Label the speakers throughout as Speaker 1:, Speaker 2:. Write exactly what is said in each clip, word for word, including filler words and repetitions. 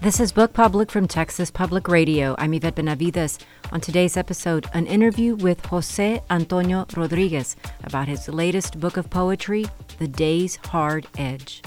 Speaker 1: This is Book Public from Texas Public Radio. I'm Yvette Benavides. On today's episode, an interview with José Antonio Rodriguez about his latest book of poetry, The Day's Hard Edge.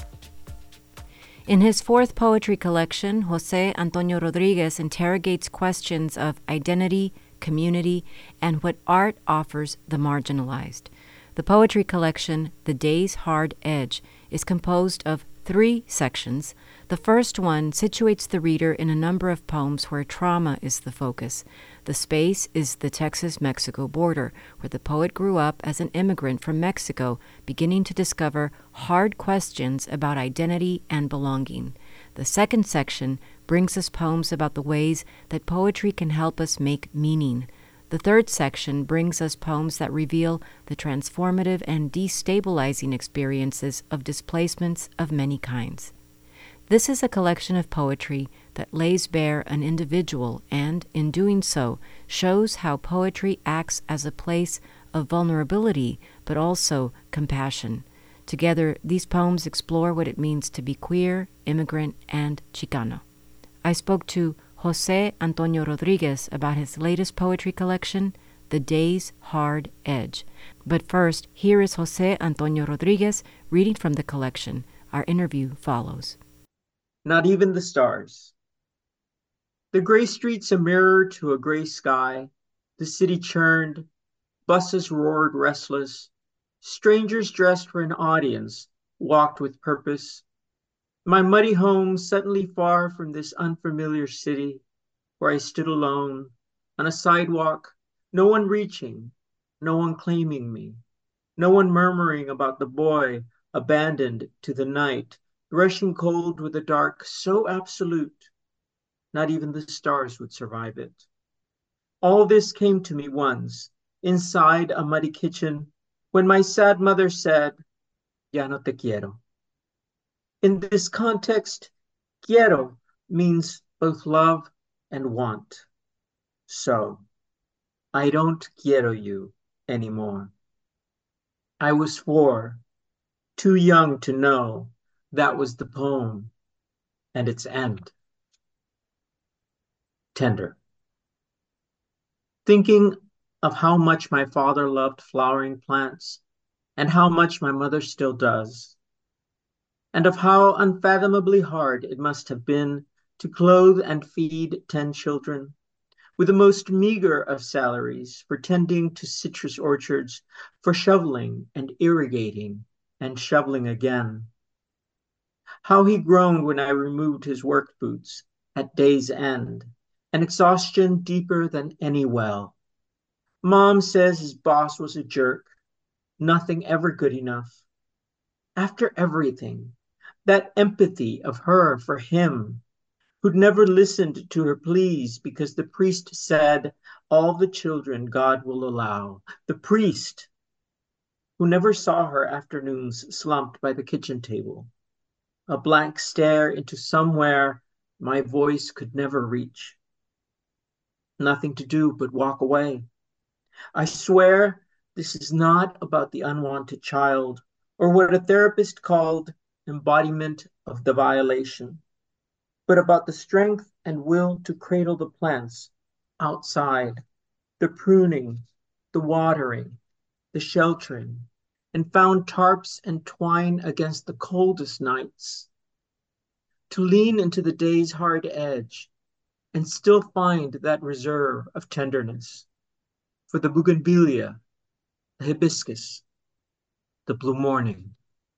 Speaker 1: In his fourth poetry collection, José Antonio Rodriguez interrogates questions of identity, community, and what art offers the marginalized. The poetry collection, The Day's Hard Edge, is composed of three sections. The first one situates the reader in a number of poems where trauma is the focus. The space is the Texas-Mexico border, where the poet grew up as an immigrant from Mexico, beginning to discover hard questions about identity and belonging. The second section brings us poems about the ways that poetry can help us make meaning. The third section brings us poems that reveal the transformative and destabilizing experiences of displacements of many kinds. This is a collection of poetry that lays bare an individual and, in doing so, shows how poetry acts as a place of vulnerability, but also compassion. Together, these poems explore what it means to be queer, immigrant, and Chicano. I spoke to José Antonio Rodriguez about his latest poetry collection, The Day's Hard Edge. But first, here is José Antonio Rodriguez reading from the collection. Our interview follows.
Speaker 2: Not even the stars. The gray streets a mirror to a gray sky. The city churned. Buses roared restless. Strangers dressed for an audience walked with purpose. My muddy home suddenly far from this unfamiliar city where I stood alone on a sidewalk, no one reaching, no one claiming me, no one murmuring about the boy abandoned to the night, rushing cold with a dark so absolute, not even the stars would survive it. All this came to me once, inside a muddy kitchen, when my sad mother said, "Ya no te quiero." In this context, quiero means both love and want. So, I don't quiero you anymore. I was four, too young to know that was the poem and its end. Tender. Thinking of how much my father loved flowering plants and how much my mother still does, and of how unfathomably hard it must have been to clothe and feed ten children, with the most meager of salaries for tending to citrus orchards, for shoveling and irrigating and shoveling again. How he groaned when I removed his work boots at day's end, an exhaustion deeper than any well. Mom says his boss was a jerk, nothing ever good enough. After everything, that empathy of her for him, who'd never listened to her pleas because the priest said, all the children God will allow. The priest, who never saw her afternoons slumped by the kitchen table, a blank stare into somewhere my voice could never reach. Nothing to do but walk away. I swear this is not about the unwanted child or what a therapist called embodiment of the violation, but about the strength and will to cradle the plants outside, the pruning, the watering, the sheltering, and found tarps and twine against the coldest nights, to lean into the day's hard edge and still find that reserve of tenderness for the bougainvillea, the hibiscus, the blue morning,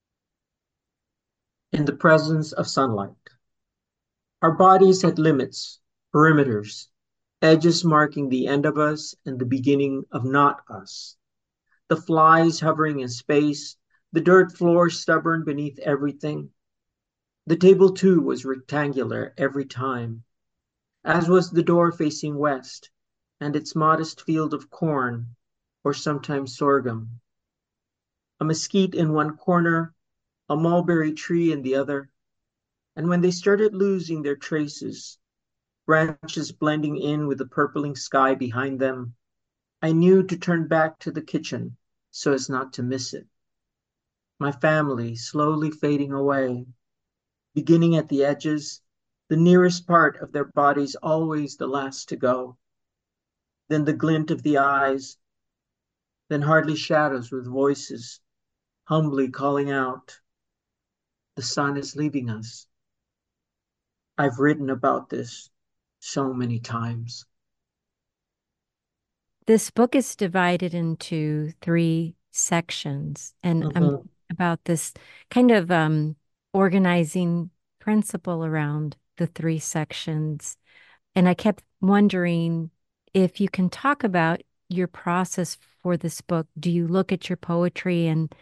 Speaker 2: in the presence of sunlight. Our bodies had limits, perimeters, edges marking the end of us and the beginning of not us. The flies hovering in space, the dirt floor stubborn beneath everything. The table too was rectangular every time, as was the door facing west and its modest field of corn, or sometimes sorghum. A mesquite in one corner, a mulberry tree in the other, and when they started losing their traces, branches blending in with the purpling sky behind them, I knew to turn back to the kitchen so as not to miss it. My family slowly fading away, beginning at the edges the nearest part of their bodies always the last to go, then the glint of the eyes, then hardly shadows with voices humbly calling out, the sun is leaving us. I've written about this so many times.
Speaker 1: This book is divided into three sections, and I'm
Speaker 2: Mm-hmm.
Speaker 1: about this kind of um, organizing principle around the three sections. And I kept wondering if you can talk about your process for this book. Do you look at your poetry and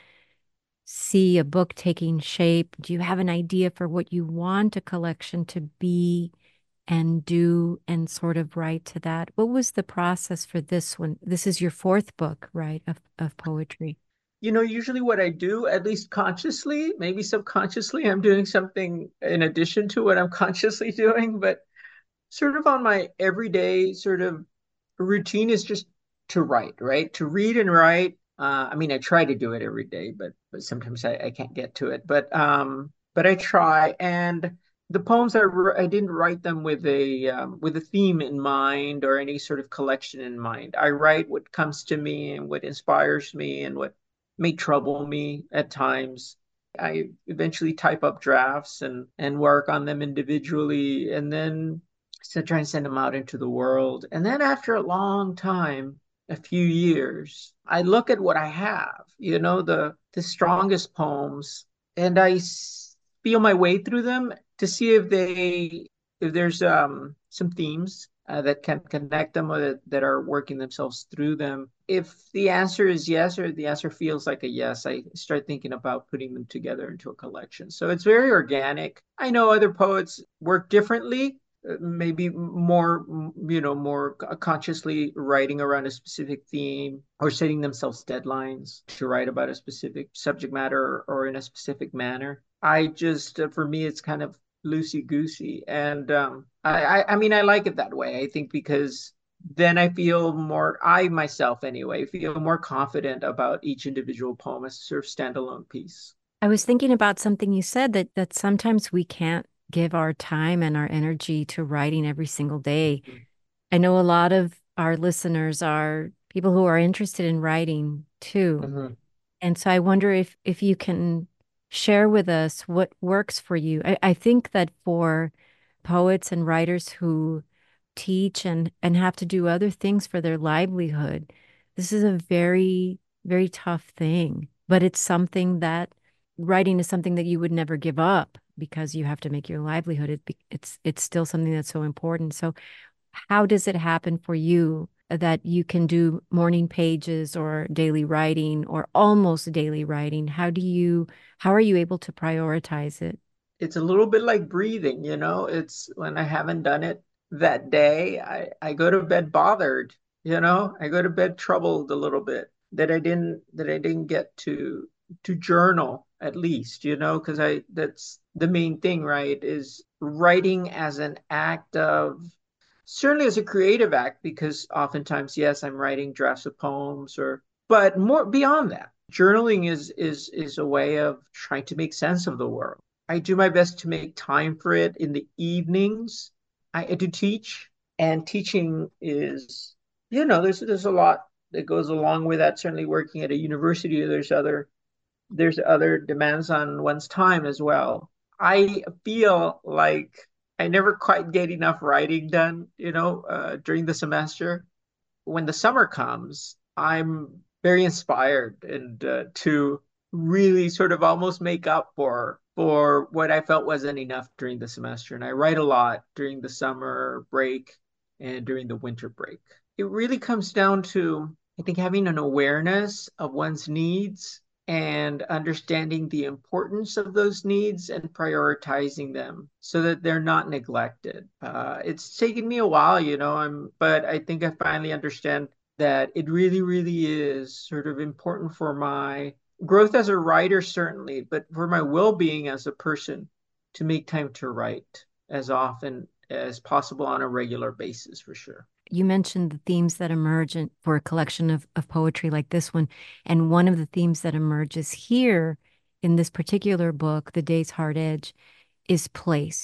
Speaker 1: see a book taking shape? Do you have an idea for what you want a collection to be and do and sort of write to that? What was the process for this one? This is your fourth book, right, of, of poetry.
Speaker 2: You know, usually what I do, at least consciously, maybe subconsciously, I'm doing something in addition to what I'm consciously doing, but sort of on my everyday sort of routine is just to write, right? To read and write. Uh, I mean, I try to do it every day, but but sometimes I, I can't get to it. But um, but I try. And the poems I I didn't write them with a um, with a theme in mind or any sort of collection in mind. I write what comes to me and what inspires me and what may trouble me at times. I eventually type up drafts and and work on them individually, and then so try and send them out into the world. And then after a long time, a few years, I look at what I have, you know, the the strongest poems, and I feel my way through them to see if they if there's um some themes uh, that can connect them or that, that are working themselves through them. If the answer is yes, or the answer feels like a yes, I start thinking about putting them together into a collection. So it's very organic. I know other poets work differently, uh, maybe more, you know, more consciously writing around a specific theme or setting themselves deadlines to write about a specific subject matter or in a specific manner. I just, uh, for me, it's kind of loosey goosey. And um, I, I, I mean, I like it that way. I think because then I feel more, I myself anyway, feel more confident about each individual poem as a sort of standalone piece.
Speaker 1: I was thinking about something you said that that sometimes we can't give our time and our energy to writing every single day.
Speaker 2: Mhm.
Speaker 1: I know a lot of our listeners are people who are interested in writing too.
Speaker 2: Mhm.
Speaker 1: And so I wonder if if you can share with us what works for you. I, I think that for poets and writers who teach and and have to do other things for their livelihood, this is a very, very tough thing. But it's something that writing is something that you would never give up because you have to make your livelihood. It, it's it's still something that's so important. So how does it happen for you that you can do morning pages or daily writing or almost daily writing? How do you, how are you able to prioritize it?
Speaker 2: It's a little bit like breathing, you know, it's when I haven't done it that day, I, I go to bed bothered, you know, I go to bed troubled a little bit that I didn't that I didn't get to to journal at least, you know, because I that's the main thing, right? Is writing as an act of certainly as a creative act, because oftentimes, yes, I'm writing drafts of poems or but more beyond that. Journaling is is is a way of trying to make sense of the world. I do my best to make time for it in the evenings. I, I do teach, and teaching is, you know, there's there's a lot that goes along with that. Certainly, working at a university, there's other there's other demands on one's time as well. I feel like I never quite get enough writing done, you know, uh, during the semester. When the summer comes, I'm very inspired and uh, to really sort of almost make up for for what I felt wasn't enough during the semester. And I write a lot during the summer break and during the winter break. It really comes down to, I think, having an awareness of one's needs and understanding the importance of those needs and prioritizing them so that they're not neglected. Uh, it's taken me a while, you know, I'm, but I think I finally understand that it really, really is sort of important for my growth as a writer, certainly, but for my well-being as a person to make time to write as often as possible on a regular basis, for sure.
Speaker 1: You mentioned the themes that emerge in, for a collection of, of poetry like this one. And one of the themes that emerges here in this particular book, The Day's Hard Edge, is place.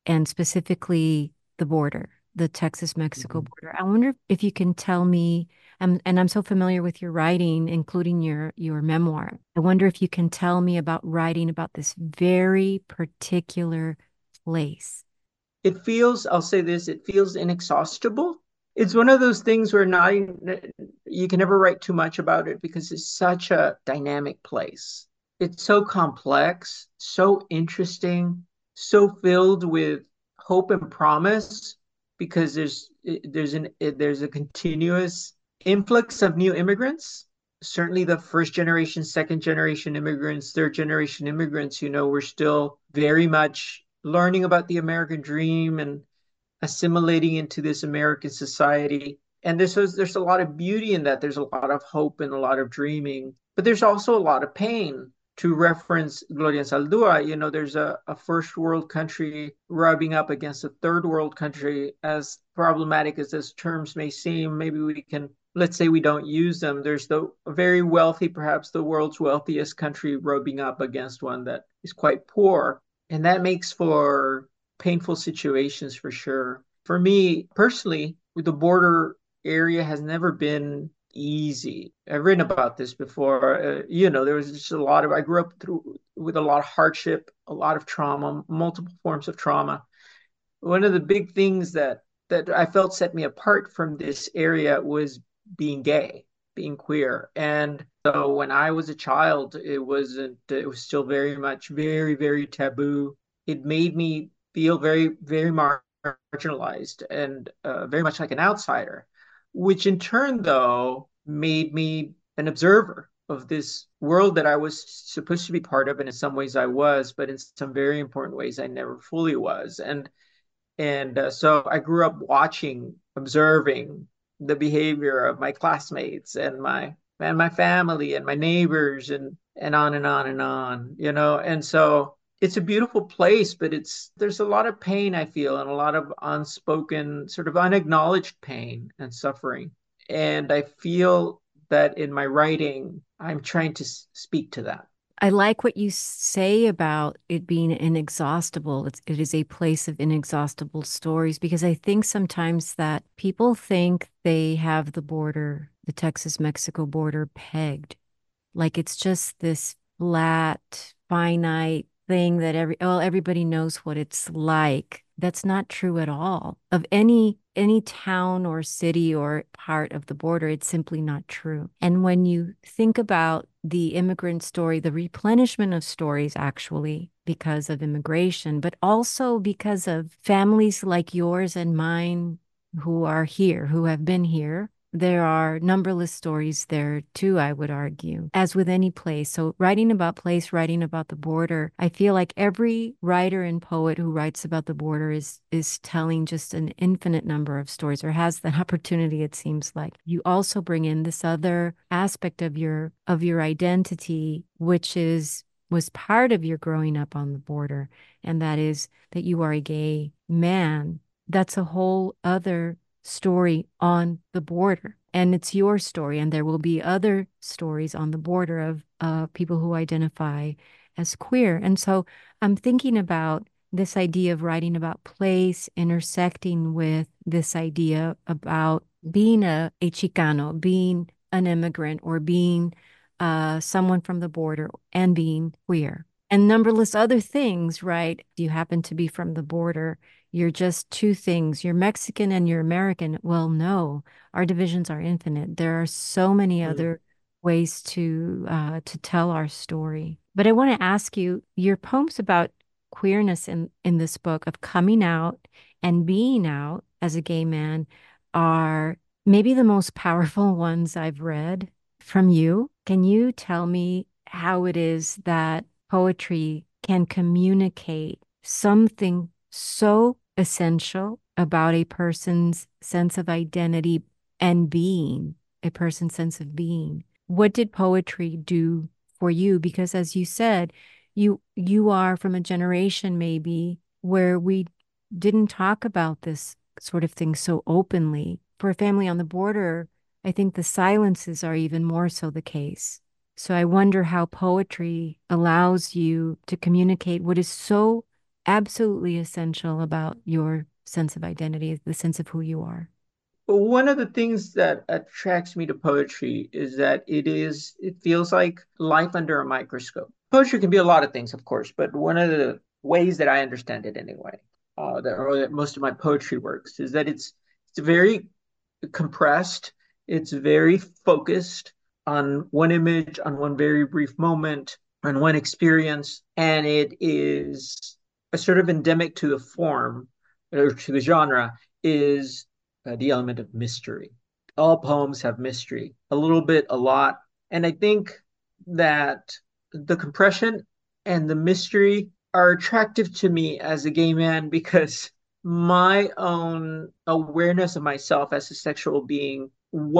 Speaker 1: and specifically the border, the Texas-Mexico
Speaker 2: Mhm.
Speaker 1: border. I wonder if you can tell me, um, and I'm so familiar with your writing, including your your memoir. I wonder if you can tell me about writing about this very particular place.
Speaker 2: It feels, I'll say this, it feels inexhaustible. It's one of those things where not even, you can never write too much about it because it's such a dynamic place. It's so complex, so interesting, so filled with hope and promise because there's there's an there's a continuous influx of new immigrants. Certainly the first generation, second generation immigrants, third generation immigrants, you know, we're still very much learning about the American dream and assimilating into this American society. And this was there's a lot of beauty in that. There's a lot of hope and a lot of dreaming, but there's also a lot of pain. To reference Gloria Saldua, you know, there's a, a first world country rubbing up against a third world country. As problematic as those terms may seem, maybe we can, let's say we don't use them. There's the very wealthy, perhaps the world's wealthiest country rubbing up against one that is quite poor. And that makes for painful situations for sure. For me personally, the border area has never been easy. I've written about this before. Uh, you know, there was just a lot of, I grew up through with a lot of hardship, a lot of trauma, multiple forms of trauma. One of the big things that that I felt set me apart from this area was being gay, being queer. And so when I was a child, it wasn't, it was still very much, very, very taboo. It made me feel very, very mar- marginalized and uh, very much like an outsider, which in turn, though, made me an observer of this world that I was supposed to be part of. And in some ways I was, but in some very important ways I never fully was. And and uh, so I grew up watching, observing the behavior of my classmates and my and my family and my neighbors and and on and on and on, you know. And so it's a beautiful place, but it's there's a lot of pain I feel and a lot of unspoken, sort of unacknowledged pain and suffering. And I feel that in my writing, I'm trying to s- speak to that.
Speaker 1: I like what you say about it being inexhaustible. It's, it is a place of inexhaustible stories because I think sometimes that people think they have the border, the Texas-Mexico border pegged. Like it's just this flat, finite thing that every, well, everybody knows what it's like. That's not true at all. Of any any town or city or part of the border, it's simply not true. And when you think about the immigrant story, the replenishment of stories actually because of immigration, but also because of families like yours and mine who are here, who have been here, there are numberless stories there too, I would argue, as with any place. So, writing about place, writing about the border, I feel like every writer and poet who writes about the border is is telling just an infinite number of stories or has the opportunity, it seems like. You also bring in this other aspect of your of your identity, which is was part of your growing up on the border, and that is that you are a gay man. That's a whole other story on the border. And it's your story. And there will be other stories on the border of uh, people who identify as queer. And so I'm thinking about this idea of writing about place intersecting with this idea about being a, a Chicano, being an immigrant, or being uh, someone from the border and being queer. And numberless other things, right? You happen to be from the border, you're just two things. You're Mexican and you're American. Well, no, our divisions are infinite. There are so many
Speaker 2: Mm.
Speaker 1: other ways to uh, to tell our story. But I want to ask you, your poems about queerness in in this book of coming out and being out as a gay man are maybe the most powerful ones I've read from you. Can you tell me how it is that poetry can communicate something so essential about a person's sense of identity and being, a person's sense of being? What did poetry do for you? Because as you said, you you are from a generation maybe where we didn't talk about this sort of thing so openly. For a family on the border, I think the silences are even more so the case. So I wonder how poetry allows you to communicate what is so absolutely essential about your sense of identity, the sense of who you are?
Speaker 2: But one of the things that attracts me to poetry is that it is, it feels like life under a microscope. Poetry can be a lot of things, of course, but one of the ways that I understand it anyway, uh, that, or that most of my poetry works, is that it's it's very compressed, it's very focused on one image, on one very brief moment, on one experience, and it is a sort of endemic to the form or to the genre is uh, the element of mystery. All poems have mystery, a little bit, a lot. And I think that the compression and the mystery are attractive to me as a gay man because my own awareness of myself as a sexual being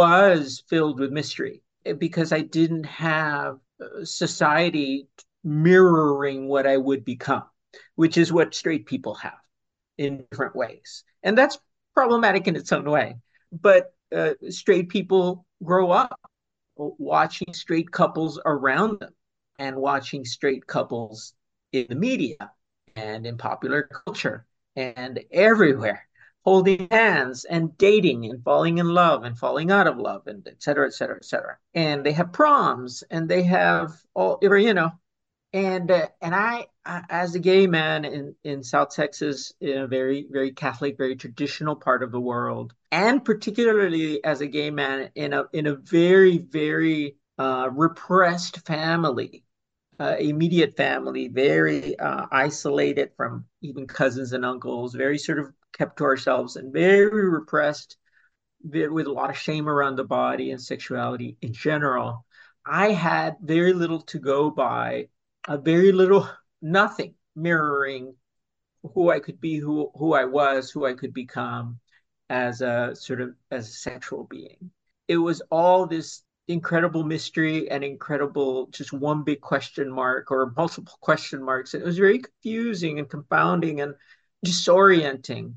Speaker 2: was filled with mystery because I didn't have uh, society mirroring what I would become, which is what straight people have in different ways. And that's problematic in its own way. But uh, straight people grow up watching straight couples around them and watching straight couples in the media and in popular culture and everywhere holding hands and dating and falling in love and falling out of love and et cetera, et cetera, et cetera. And they have proms and they have all, you know, and uh, and I, I, as a gay man in in South Texas, in a very very Catholic, very traditional part of the world, and particularly as a gay man in a in a very very uh, repressed family, uh, immediate family, very uh, isolated from even cousins and uncles, very sort of kept to ourselves, and very repressed, with a lot of shame around the body and sexuality in general. I had very little to go by, a very little, nothing mirroring who I could be, who who I was, who I could become as a sort of as a sexual being. It was all this incredible mystery and incredible just one big question mark or multiple question marks. It was very confusing and confounding and disorienting.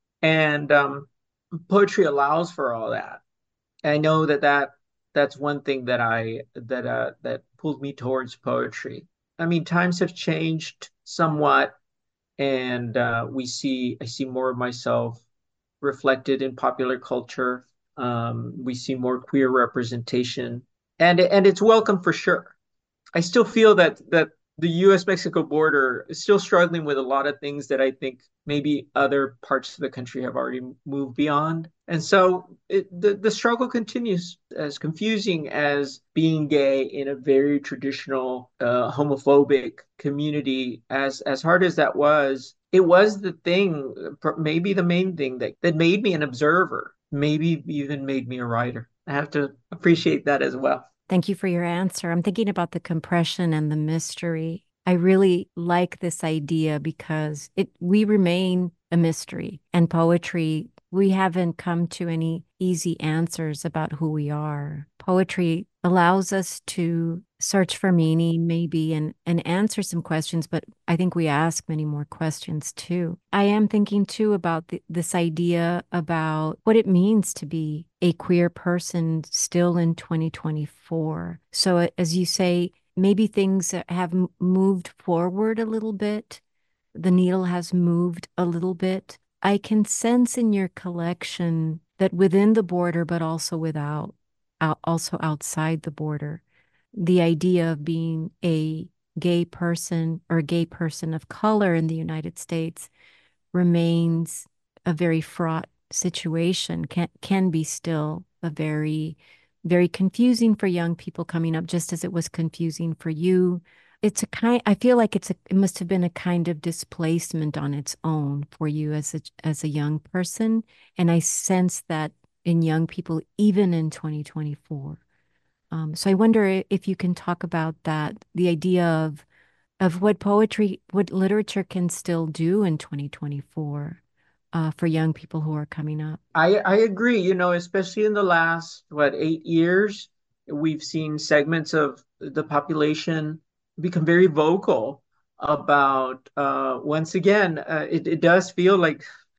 Speaker 2: And um, poetry allows for all that. I know that that that's one thing that I that uh that pulled me towards poetry. I mean, times have changed somewhat, and uh, we see I see more of myself reflected in popular culture. Um, we see more queer representation, and and it's welcome for sure. I still feel that that the U S Mexico border is still struggling with a lot of things that I think maybe other parts of the country have already moved beyond. And so it, the, the struggle continues, as confusing as being gay in a very traditional uh, homophobic community, as, as hard as that was, it was the thing, maybe the main thing that, that made me an observer, maybe even made me a writer. I have to appreciate that as well.
Speaker 1: Thank you for your answer. I'm thinking about the compression and the mystery. I really like this idea because it we remain a mystery. And poetry, we haven't come to any easy answers about who we are. Poetry allows us to search for meaning, maybe, and, and answer some questions, but I think we ask many more questions too. I am thinking too about the, this idea about what it means to be a queer person still in twenty twenty-four. So, as you say, maybe things have moved forward a little bit. The needle has moved a little bit. I can sense in your collection that within the border, but also without, also outside the border, the idea of being a gay person or a gay person of color in the United States remains a very fraught situation, can, can be still a very, very confusing for young people coming up, just as it was confusing for you. It's a kind, I feel like it's a, it must have been a kind of displacement on its own for you as a, as a young person. And I sense that in young people, even in twenty twenty-four. Um, so I wonder if you can talk about that, the idea of of what poetry, what literature can still do in twenty twenty-four uh, for young people who are coming up.
Speaker 2: I, I agree, you know, especially in the last, what, eight years, we've seen segments of the population become very vocal about, uh, once again, uh, it, it does feel like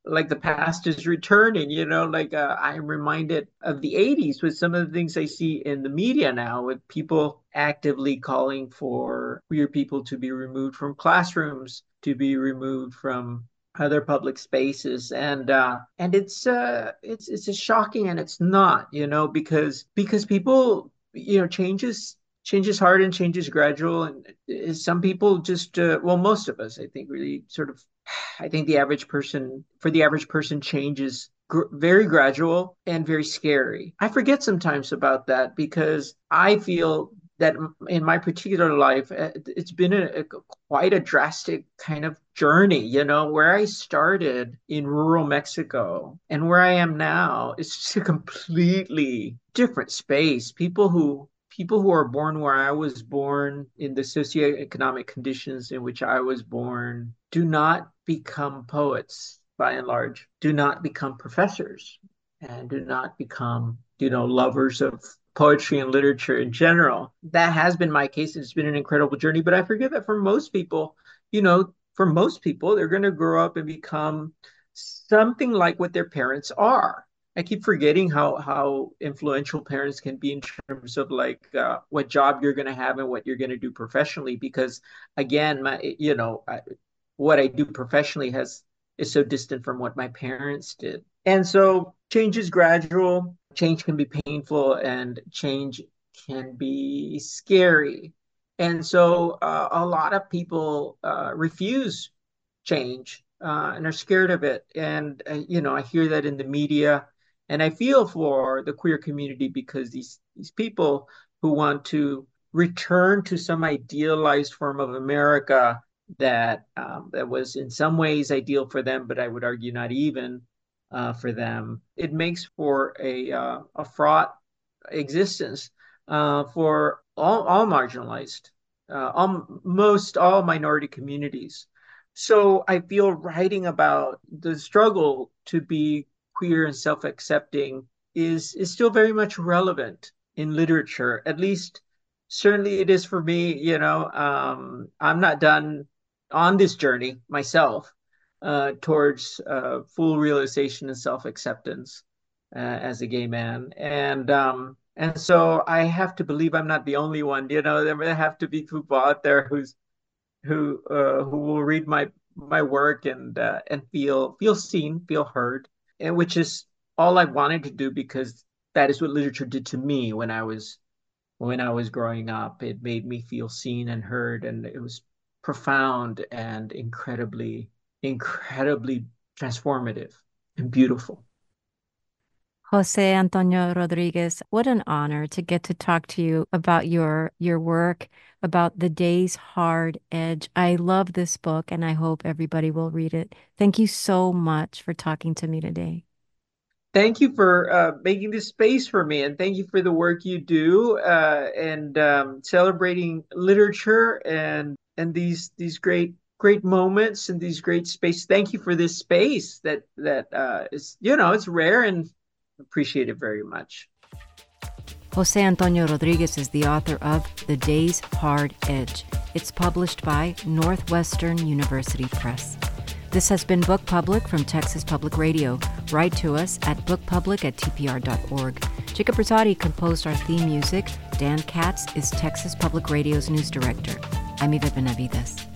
Speaker 2: like the past is returning, you know, like uh, I'm reminded of the eighties with some of the things I see in the media now, with people actively calling for queer people to be removed from classrooms, to be removed from other public spaces. And uh and it's uh it's it's just shocking, and it's not, you know, because because people, you know, changes change is hard and change is gradual. And uh, some people just uh, well, most of us, I think, really sort of, I think the average person, for the average person, change is gr- very gradual and very scary. I forget sometimes about that because I feel that in my particular life, uh, it's been a, a quite a drastic kind of journey, you know, where I started in rural Mexico and where I am now is just a completely different space. People who people who are born where I was born, in the socioeconomic conditions in which I was born, do not become poets by and large, do not become professors, and do not become, you know, lovers of poetry and literature in general. That has been my case. It's been an incredible journey, but I forget that for most people, you know, for most people, they're going to grow up and become something like what their parents are. I keep forgetting how how influential parents can be in terms of like uh, what job you're going to have and what you're going to do professionally. Because again, my you know I, what I do professionally has is so distant from what my parents did, and so change is gradual. Change can be painful, and change can be scary, and so uh, a lot of people uh, refuse change uh, and are scared of it. And uh, you know, I hear that in the media, and I feel for the queer community because these these people who want to return to some idealized form of America that um, that was in some ways ideal for them, but I would argue not even uh, for them. It makes for a uh, a fraught existence uh, for all all marginalized, uh, all, most all minority communities. So I feel writing about the struggle to be queer and self-accepting is is still very much relevant in literature. At least, certainly it is for me. You know, um, I'm not done on this journey myself uh, towards uh, full realization and self-acceptance uh, as a gay man, and um, and so I have to believe I'm not the only one. You know, there have to be people out there who's who uh, who will read my my work and uh, and feel feel seen, feel heard, and which is all I wanted to do, because that is what literature did to me when I was when I was growing up. It made me feel seen and heard, and it was profound and incredibly, incredibly transformative and beautiful.
Speaker 1: Jose Antonio Rodriguez, what an honor to get to talk to you about your your work, about The Day's Hard Edge. I love this book, and I hope everybody will read it. Thank you so much for talking to me today.
Speaker 2: Thank you for uh, making this space for me, and thank you for the work you do uh, and um, celebrating literature and and these these great great moments and these great spaces. Thank you for this space that that uh, is, you know, it's rare, and appreciate it very much.
Speaker 1: Jose Antonio Rodriguez is the author of The Day's Hard Edge. It's published by Northwestern University Press. This has been Book Public from Texas Public Radio. Write to us at bookpublic at t p r dot org. Jacob Rosati composed our theme music. Dan Katz is Texas Public Radio's news director. I'm Yvette Benavides.